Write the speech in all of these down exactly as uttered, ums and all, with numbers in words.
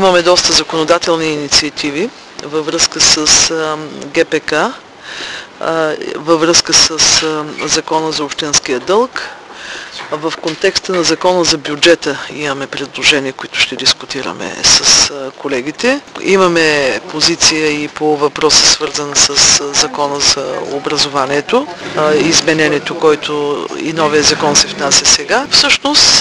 Имаме доста законодателни инициативи във връзка с Ге Пе Ка, във връзка с Закона за общинския дълг. В контекста на Закона за бюджета имаме предложения, които ще дискутираме с колегите. Имаме позиция и по въпроса, свързан с Закона за образованието, изменението, който и новия закон се внася сега. Всъщност,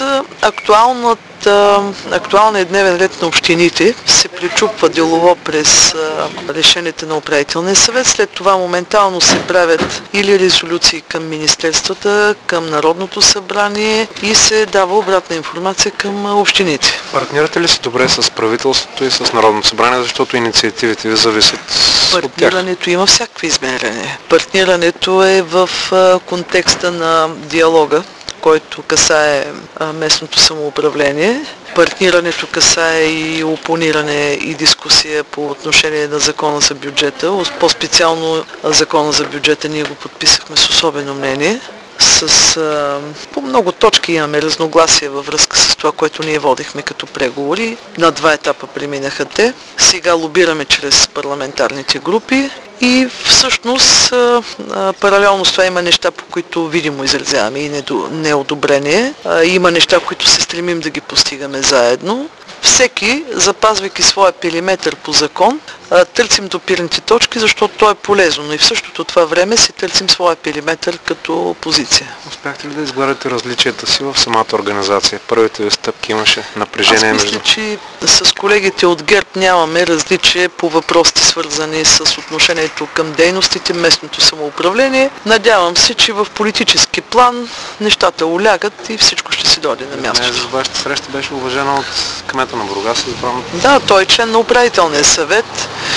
актуалният дневен ред на общините се пречупва делово през решенията на управителния съвет. След това моментално се правят или резолюции към министерствата, към Народното събрание и се дава обратна информация към общините. Партнирате ли се добре с правителството и с Народното събрание, защото инициативите ви зависят от тях? Партнирането има всякакви измерения. Партнирането е в контекста на диалога, който касае местното самоуправление. Партнирането касае и опониране и дискусия по отношение на Закона за бюджета. По-специално Закона за бюджета ние го подписахме с особено мнение. С, а, по много точки имаме разногласия във връзка с това, което ние водихме като преговори. На два етапа преминаха те. Сега лобираме чрез парламентарните групи и всъщност а, а, паралелно с това има неща, по които видимо изразяваме и неодобрение. А, има неща, които се стремим да ги постигаме заедно. Всеки, запазвайки своя периметър по закон, търсим допирните точки, защото то е полезно, но и в същото това време си търсим своя периметър като позиция. Успяхте ли да изгладите различията си в самата организация? Първите ви стъпки имаше напрежение между... Аз мисля, че с колегите от ГЕРБ нямаме различие по въпросите, свързани с отношението към дейностите, местното самоуправление. Надявам се, че в политически план нещата улягат и всичко ще си дойде на мястото. Вашата среща беше уважена от кмета на Бургас. Да, той е член на управителния съвет.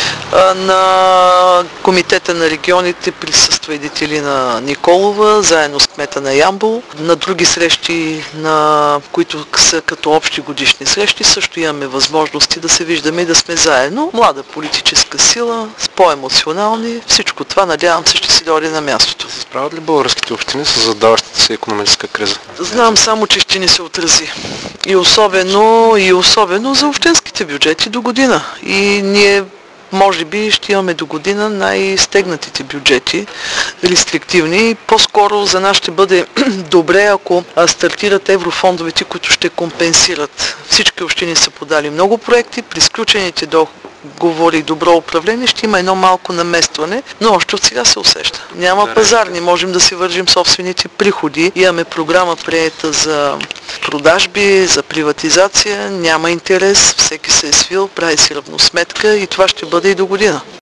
На комитета на регионите присъства и Детелина Николова, заедно с кмета на Ямбол. На други срещи, на които са като общи годишни срещи, също имаме възможности да се виждаме и да сме заедно. Млада политическа сила, с по-емоционални. Всичко това, надявам се, ще си дойде на мястото. Се справят ли българските общини с задаващата се икономическа криза? Знам само, че ще ни се отрази. И особено, и особено за общинските бюджети до година. И ние може би ще имаме до година най-стегнатите бюджети, рестриктивни. По-скоро за нас ще бъде добре, ако стартират еврофондовете, които ще компенсират. Всички общини са подали много проекти, при сключените договори и добро управление ще има едно малко наместване, но още от сега се усеща. Няма пазар, не можем да си вържим собствените приходи. Имаме програма приета за продажби, за приватизация, няма интерес, всеки се е свил, прави си равносметка и това ще бъде и до година.